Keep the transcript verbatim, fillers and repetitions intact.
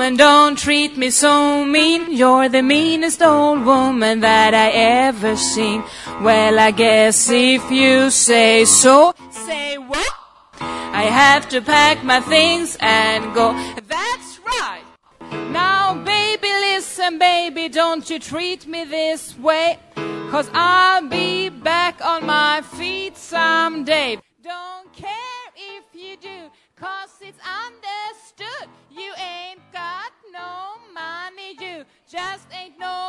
woman, don't treat me so mean. You're the meanest old woman that I ever seen. Well, I guess if you say so. Say what? I have to pack my things and go. That's right. Now, baby, listen, baby, don't you treat me this way. 'Cause I'll be back on my feet someday. Don't care if you do, 'cause it's understood. You ain't got no money, you just ain't no